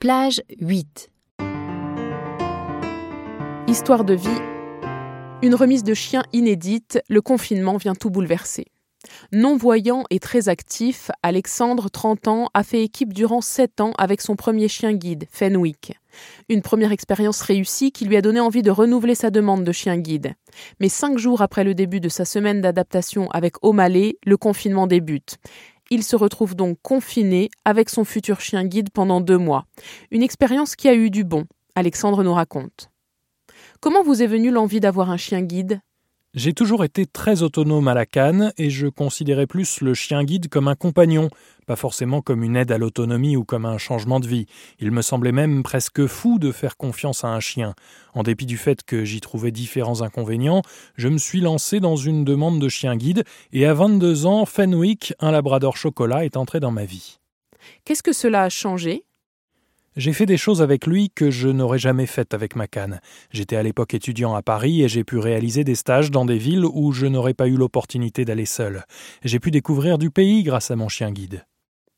Plage 8. Histoire de vie. Une remise de chien inédite, le confinement vient tout bouleverser. Non-voyant et très actif, Alexandre, 30 ans, a fait équipe durant 7 ans avec son premier chien guide, Fenwick. Une première expérience réussie qui lui a donné envie de renouveler sa demande de chien guide. Mais 5 jours après le début de sa semaine d'adaptation avec O'Malley, le confinement débute. Il se retrouve donc confiné avec son futur chien guide pendant 2 mois. Une expérience qui a eu du bon. Alexandre nous raconte. Comment vous est venue l'envie d'avoir un chien guide ? J'ai toujours été très autonome à la canne et je considérais plus le chien guide comme un compagnon, pas forcément comme une aide à l'autonomie ou comme un changement de vie. Il me semblait même presque fou de faire confiance à un chien. En dépit du fait que j'y trouvais différents inconvénients, je me suis lancé dans une demande de chien guide et à 22 ans, Fenwick, un labrador chocolat, est entré dans ma vie. Qu'est-ce que cela a changé ? J'ai fait des choses avec lui que je n'aurais jamais faites avec ma canne. J'étais à l'époque étudiant à Paris et j'ai pu réaliser des stages dans des villes où je n'aurais pas eu l'opportunité d'aller seul. J'ai pu découvrir du pays grâce à mon chien guide.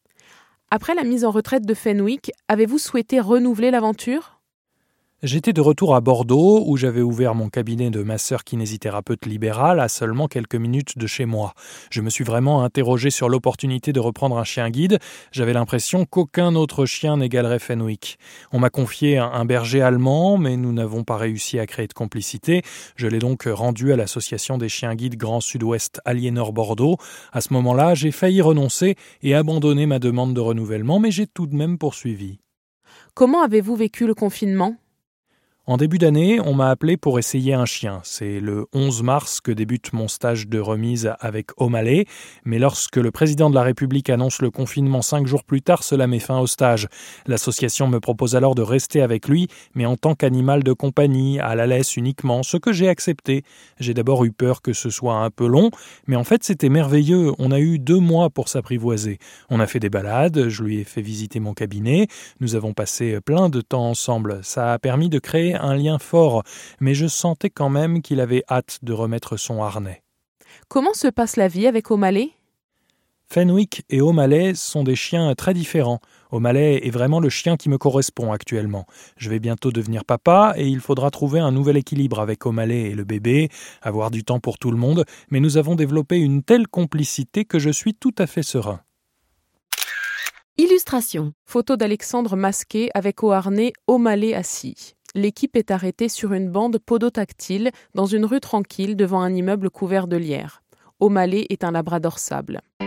Après la mise en retraite de Fenwick, avez-vous souhaité renouveler l'aventure ? J'étais de retour à Bordeaux où j'avais ouvert mon cabinet de masseur kinésithérapeute libéral à seulement quelques minutes de chez moi. Je me suis vraiment interrogé sur l'opportunité de reprendre un chien guide. J'avais l'impression qu'aucun autre chien n'égalerait Fenwick. On m'a confié un berger allemand, mais nous n'avons pas réussi à créer de complicité. Je l'ai donc rendu à l'association des chiens guides Grand Sud-Ouest Aliénor Bordeaux. À ce moment-là, j'ai failli renoncer et abandonner ma demande de renouvellement, mais j'ai tout de même poursuivi. Comment avez-vous vécu le confinement ? En début d'année, on m'a appelé pour essayer un chien. C'est le 11 mars que débute mon stage de remise avec O'Malley. Mais lorsque le président de la République annonce le confinement 5 jours plus tard, cela met fin au stage. L'association me propose alors de rester avec lui, mais en tant qu'animal de compagnie, à la laisse uniquement, ce que j'ai accepté. J'ai d'abord eu peur que ce soit un peu long, mais en fait c'était merveilleux. On a eu 2 mois pour s'apprivoiser. On a fait des balades, je lui ai fait visiter mon cabinet. Nous avons passé plein de temps ensemble. Ça a permis de créer un lien fort, mais je sentais quand même qu'il avait hâte de remettre son harnais. Comment se passe la vie avec O'Malley ? Fenwick et O'Malley sont des chiens très différents. O'Malley est vraiment le chien qui me correspond actuellement. Je vais bientôt devenir papa et il faudra trouver un nouvel équilibre avec O'Malley et le bébé, avoir du temps pour tout le monde, mais nous avons développé une telle complicité que je suis tout à fait serein. Illustration. Photo d'Alexandre masqué avec au harnais O'Malley assis. L'équipe est arrêtée sur une bande podotactile dans une rue tranquille devant un immeuble couvert de lierre. O'Malley est un labrador sable.